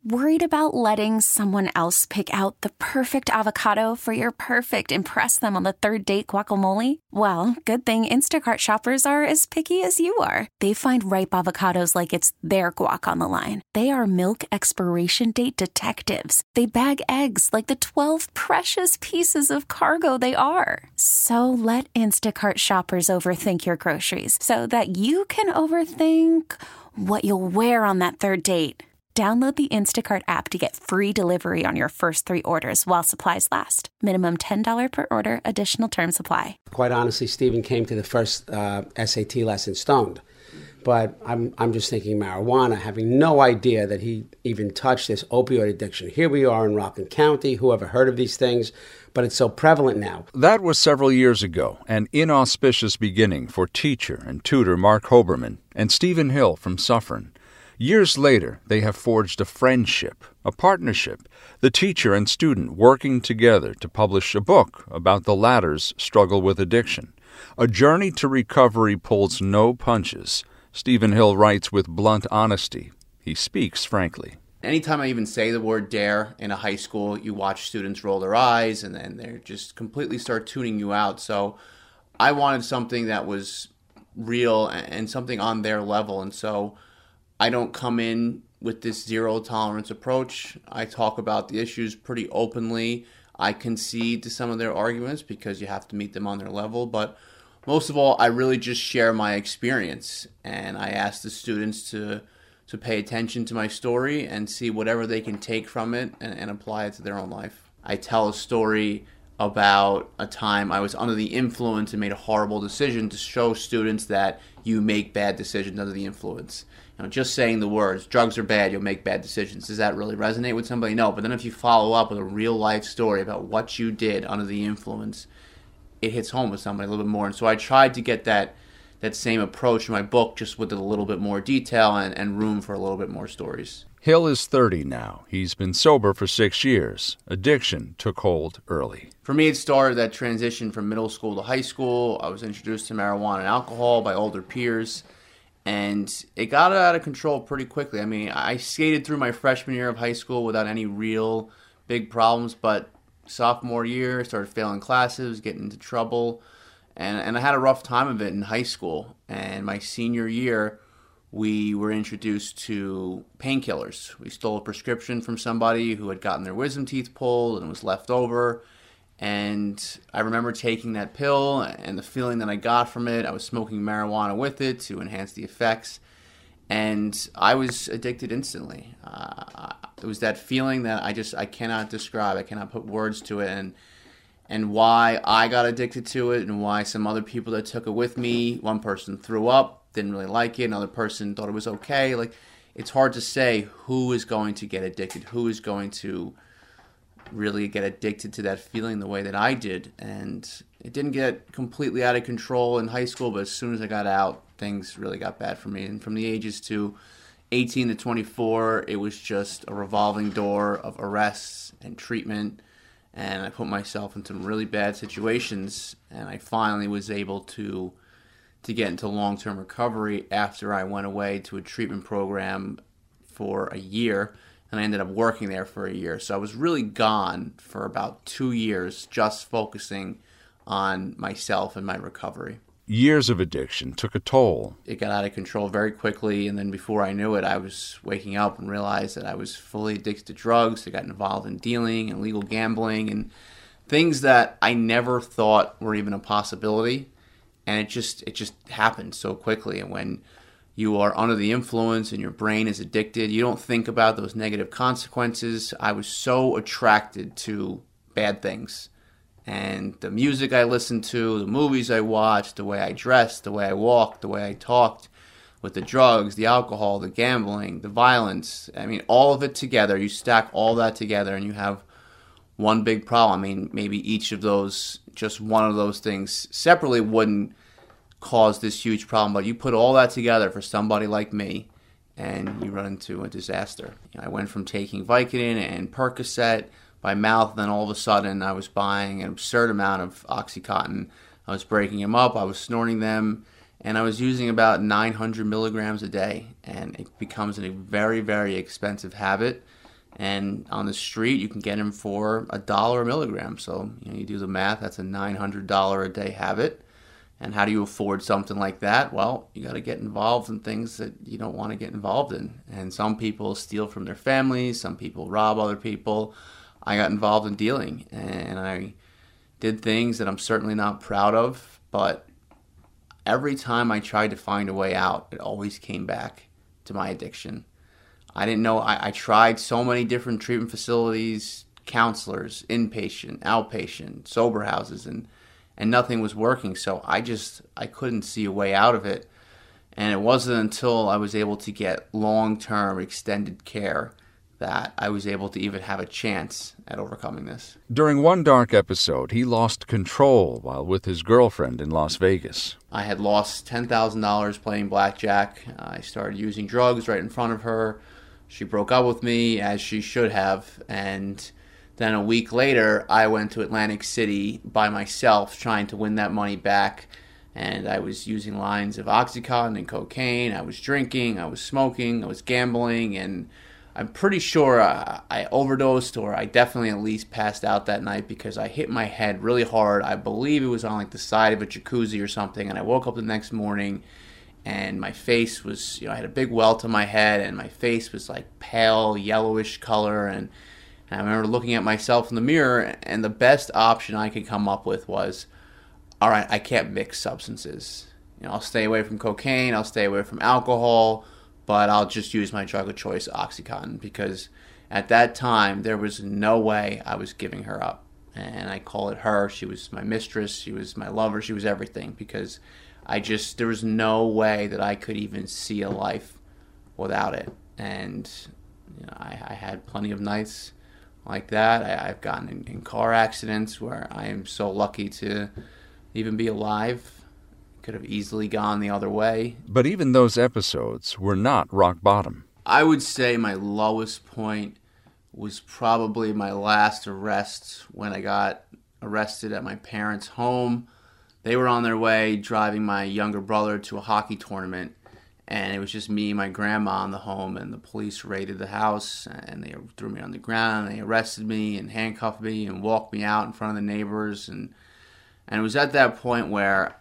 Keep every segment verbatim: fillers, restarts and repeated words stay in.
Worried about letting someone else pick out the perfect avocado for your perfect impress them on the third date guacamole? Well, good thing Instacart shoppers are as picky as you are. They find ripe avocados like it's their guac on the line. They are milk expiration date detectives. They bag eggs like the twelve precious pieces of cargo they are. So let Instacart shoppers overthink your groceries so that you can overthink what you'll wear on that third date. Download the Instacart app to get free delivery on your first three orders while supplies last. Minimum ten dollars per order. Additional terms apply. Quite honestly, Stephen came to the first uh, S A T lesson stoned. But I'm I'm just thinking marijuana, having no idea that he even touched this opioid addiction. Here we are in Rockland County. Who ever heard of these things? But it's so prevalent now. That was several years ago, an inauspicious beginning for teacher and tutor Mark Hoberman and Stephen Hill from Suffern. Years later, they have forged a friendship, a partnership, the teacher and student working together to publish a book about the latter's struggle with addiction. A journey to recovery pulls no punches. Stephen Hill writes with blunt honesty. He speaks frankly. Anytime I even say the word dare in a high school, you watch students roll their eyes and then they just completely start tuning you out. So I wanted something that was real and something on their level. And so I don't come in with this zero tolerance approach. I talk about the issues pretty openly. I concede to some of their arguments because you have to meet them on their level. But most of all, I really just share my experience. And I ask the students to to pay attention to my story and see whatever they can take from it and, and apply it to their own life. I tell a story about a time I was under the influence and made a horrible decision to show students that you make bad decisions under the influence. You know, just saying the words, drugs are bad, you'll make bad decisions. Does that really resonate with somebody? No, but then if you follow up with a real life story about what you did under the influence, it hits home with somebody a little bit more. And so I tried to get that that same approach in my book, just with a little bit more detail and, and room for a little bit more stories. Hill is thirty now. He's been sober for six years. Addiction took hold early. For me, it started that transition from middle school to high school. I was introduced to marijuana and alcohol by older peers, and it got out of control pretty quickly. I mean, I skated through my freshman year of high school without any real big problems, but sophomore year, I started failing classes, getting into trouble, and, and I had a rough time of it in high school. And my senior year, we were introduced to painkillers. We stole a prescription from somebody who had gotten their wisdom teeth pulled and was left over. And I remember taking that pill and the feeling that I got from it. I was smoking marijuana with it to enhance the effects. And I was addicted instantly. Uh, it was that feeling that I just, I cannot describe. I cannot put words to it. And and why I got addicted to it and why some other people that took it with me, one person threw up, didn't really like it, another person thought it was okay. Like, it's hard to say who is going to get addicted, who is going to really get addicted to that feeling the way that I did. And it didn't get completely out of control in high school, but as soon as I got out, things really got bad for me. And from the ages to eighteen to twenty-four, it was just a revolving door of arrests and treatment. And I put myself in some really bad situations, and I finally was able to to get into long-term recovery after I went away to a treatment program for a year, and I ended up working there for a year. So I was really gone for about two years just focusing on myself and my recovery. Years of addiction took a toll. It got out of control very quickly, and then before I knew it, I was waking up and realized that I was fully addicted to drugs. I got involved in dealing and illegal gambling and things that I never thought were even a possibility. And it just it just happened so quickly. And when you are under the influence and your brain is addicted, you don't think about those negative consequences. I was so attracted to bad things. And the music I listened to, the movies I watched, the way I dressed, the way I walked, the way I talked, with the drugs, the alcohol, the gambling, the violence. I mean, all of it together, you stack all that together and you have one big problem. I mean, maybe each of those, just one of those things separately wouldn't cause this huge problem, but you put all that together for somebody like me and you run into a disaster. You know, I went from taking Vicodin and Percocet by mouth, and then all of a sudden I was buying an absurd amount of Oxycontin. I was breaking them up, I was snorting them, and I was using about nine hundred milligrams a day, and it becomes a very, very expensive habit. And on the street, you can get him for a dollar a milligram. So, you know, you do the math, that's a nine hundred dollars a day habit. And how do you afford something like that? Well, you got to get involved in things that you don't want to get involved in. And some people steal from their families. Some people rob other people. I got involved in dealing, and I did things that I'm certainly not proud of. But every time I tried to find a way out, it always came back to my addiction. I didn't know. I, I tried so many different treatment facilities, counselors, inpatient, outpatient, sober houses, and and nothing was working. So I just, I couldn't see a way out of it. And it wasn't until I was able to get long-term extended care that I was able to even have a chance at overcoming this. During one dark episode, he lost control while with his girlfriend in Las Vegas. I had lost ten thousand dollars playing blackjack. I started using drugs right in front of her. She broke up with me, as she should have, and then a week later, I went to Atlantic City by myself trying to win that money back, and I was using lines of Oxycontin and cocaine. I was drinking, I was smoking, I was gambling, and I'm pretty sure I, I overdosed, or I definitely at least passed out that night because I hit my head really hard. I believe it was on like the side of a jacuzzi or something, and I woke up the next morning and my face was, you know, I had a big welt on my head, and my face was like pale yellowish color, and And I remember looking at myself in the mirror, and the best option I could come up with was, all right, I can't mix substances. You know, I'll stay away from cocaine, I'll stay away from alcohol, but I'll just use my drug of choice, Oxycontin, because at that time, there was no way I was giving her up. And I call it her. She was my mistress, she was my lover, she was everything, because I just, there was no way that I could even see a life without it. And you know, I, I had plenty of nights like that. I, I've gotten in, in car accidents where I am so lucky to even be alive. Could have easily gone the other way. But even those episodes were not rock bottom. I would say my lowest point was probably my last arrest, when I got arrested at my parents' home. They were on their way driving my younger brother to a hockey tournament, and it was just me and my grandma in the home, and the police raided the house, and they threw me on the ground, and they arrested me and handcuffed me and walked me out in front of the neighbors. And and it was at that point where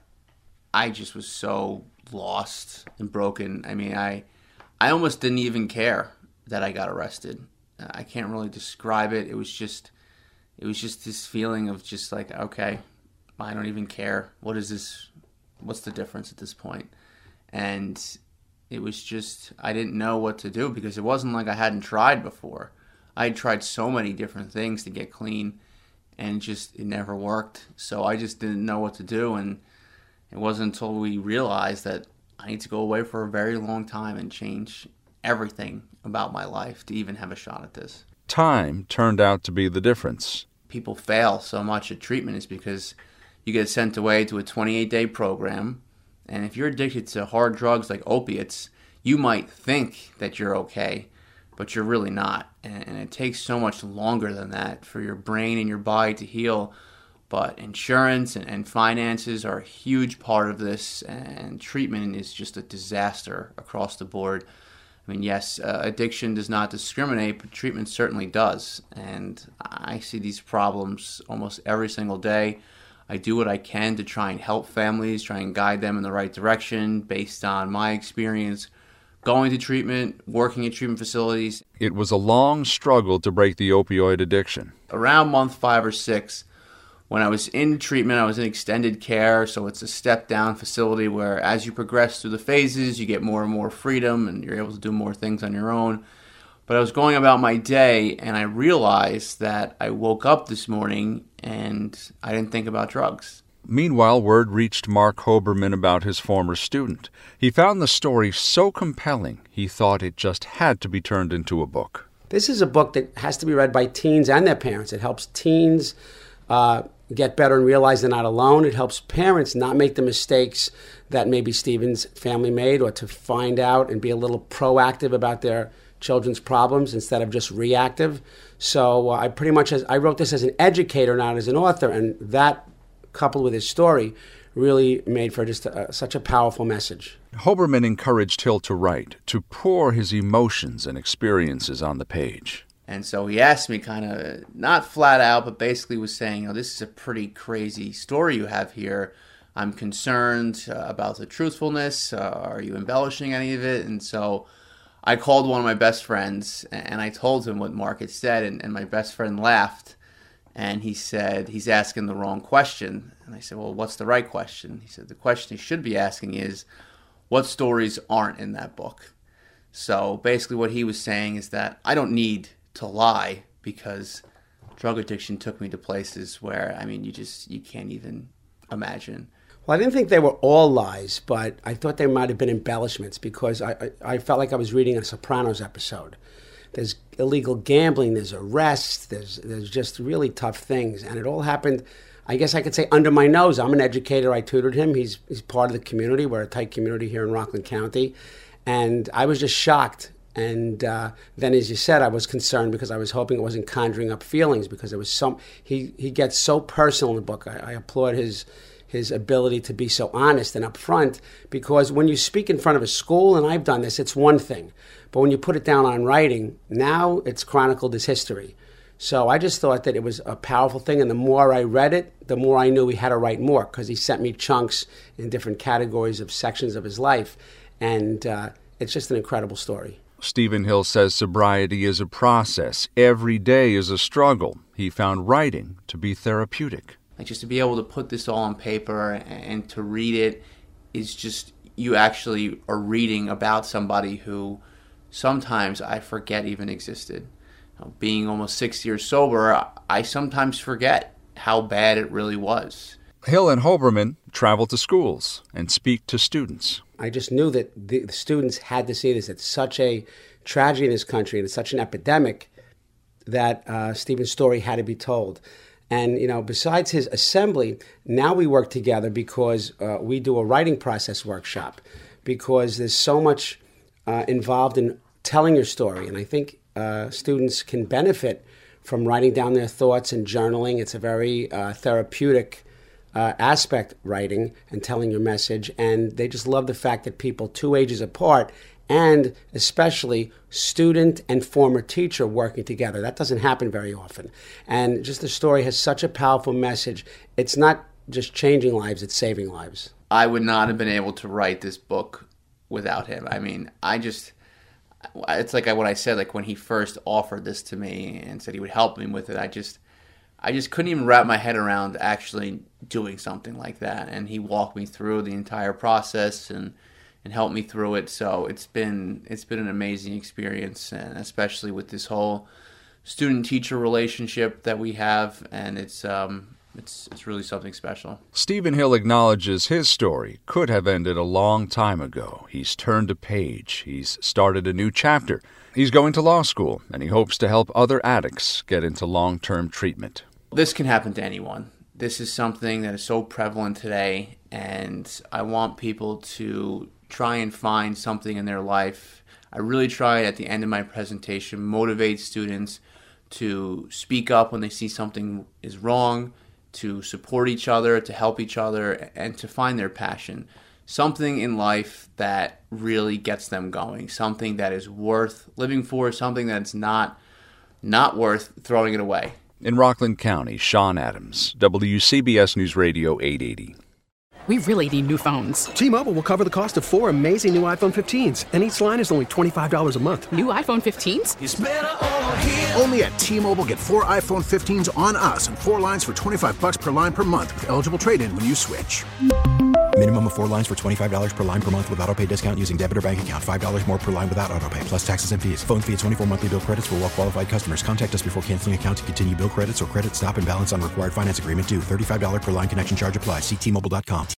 I just was so lost and broken. I mean, I I almost didn't even care that I got arrested. I can't really describe it. It was just, it was just this feeling of just like, okay, I don't even care. What is this? What's the difference at this point? And it was just, I didn't know what to do, because it wasn't like I hadn't tried before. I had tried so many different things to get clean, and just, it never worked. So I just didn't know what to do, and it wasn't until we realized that I need to go away for a very long time and change everything about my life to even have a shot at this. Time turned out to be the difference. People fail so much at treatment is because you get sent away to a twenty-eight day program, and if you're addicted to hard drugs like opiates, you might think that you're okay, but you're really not. And it takes so much longer than that for your brain and your body to heal. But insurance and, and finances are a huge part of this, and treatment is just a disaster across the board. I mean, yes, uh, addiction does not discriminate, but treatment certainly does. And I see these problems almost every single day. I do what I can to try and help families, try and guide them in the right direction based on my experience going to treatment, working at treatment facilities. It was a long struggle to break the opioid addiction. Around month five or six, when I was in treatment, I was in extended care, so it's a step-down facility where as you progress through the phases, you get more and more freedom and you're able to do more things on your own. But I was going about my day, and I realized that I woke up this morning and I didn't think about drugs. Meanwhile, word reached Mark Hoberman about his former student. He found the story so compelling, he thought it just had to be turned into a book. This is a book that has to be read by teens and their parents. It helps teens uh, get better and realize they're not alone. It helps parents not make the mistakes that maybe Stephen's family made, or to find out and be a little proactive about their children's problems instead of just reactive. So uh, I pretty much, as I wrote this as an educator, not as an author, and that coupled with his story really made for just a, such a powerful message. Hoberman encouraged Hill to write, to pour his emotions and experiences on the page. And so he asked me kind of, not flat out, but basically was saying, oh, this is a pretty crazy story you have here. I'm concerned uh, about the truthfulness. Uh, are you embellishing any of it? And so I called one of my best friends, and I told him what Mark had said, and, and my best friend laughed. And he said, he's asking the wrong question. And I said, well, what's the right question? He said, the question he should be asking is, what stories aren't in that book? So basically what he was saying is that I don't need to lie, because drug addiction took me to places where, I mean, you just, you can't even imagine. Well, I didn't think they were all lies, but I thought they might have been embellishments, because I, I, I felt like I was reading a Sopranos episode. There's illegal gambling, there's arrests, there's there's just really tough things. And it all happened, I guess I could say, under my nose. I'm an educator. I tutored him. He's, he's part of the community. We're a tight community here in Rockland County. And I was just shocked. And uh, then, as you said, I was concerned, because I was hoping it wasn't conjuring up feelings, because there was some, he, he gets so personal in the book. I, I applaud his his ability to be so honest and upfront, because when you speak in front of a school, and I've done this, it's one thing. But when you put it down on writing, now it's chronicled as history. So I just thought that it was a powerful thing, and the more I read it, the more I knew he had to write more, because he sent me chunks in different categories of sections of his life, and uh, it's just an incredible story. Stephen Hill says sobriety is a process. Every day is a struggle. He found writing to be therapeutic. Like, just to be able to put this all on paper and to read it is just, you actually are reading about somebody who sometimes I forget even existed. Being almost six years sober, I sometimes forget how bad it really was. Hill and Hoberman travel to schools and speak to students. I just knew that the students had to see this. It's such a tragedy in this country, and it's such an epidemic that uh, Stephen's story had to be told. And, you know, besides his assembly, now we work together because uh, we do a writing process workshop, because there's so much uh, involved in telling your story. And I think uh, students can benefit from writing down their thoughts and journaling. It's a very uh, therapeutic uh, aspect, writing and telling your message. And they just love the fact that people two ages apart, and especially student and former teacher, working together. That doesn't happen very often. And just the story has such a powerful message. It's not just changing lives, it's saving lives. I would not have been able to write this book without him. I mean, I just, it's like what I said, like when he first offered this to me and said he would help me with it, I just, I just couldn't even wrap my head around actually doing something like that. And he walked me through the entire process and and helped me through it. So it's been it's been an amazing experience, and especially with this whole student-teacher relationship that we have, and it's um it's it's really something special. Stephen Hill acknowledges his story could have ended a long time ago. He's turned a page. He's started a new chapter. He's going to law school, and he hopes to help other addicts get into long-term treatment. This can happen to anyone. This is something that is so prevalent today, and I want people to try and find something in their life. I really try at the end of my presentation motivate students to speak up when they see something is wrong, to support each other, to help each other, and to find their passion. Something in life that really gets them going, something that is worth living for, something that's not not worth throwing it away. In Rockland County, Sean Adams, W C B S News Radio eight eighty. We really need new phones. T-Mobile will cover the cost of four amazing new iPhone fifteens, and each line is only twenty-five dollars a month. New iPhone fifteens? It's better over here. Only at T-Mobile, get four iPhone fifteens on us and four lines for twenty-five dollars per line per month with eligible trade-in when you switch. Minimum of four lines for twenty-five dollars per line per month with autopay discount using debit or bank account. five dollars more per line without autopay, plus taxes and fees. Phone fee at twenty-four monthly bill credits for well-qualified customers. Contact us before canceling account to continue bill credits or credit stop and balance on required finance agreement due. thirty-five dollars per line connection charge applies. See T Mobile dot com.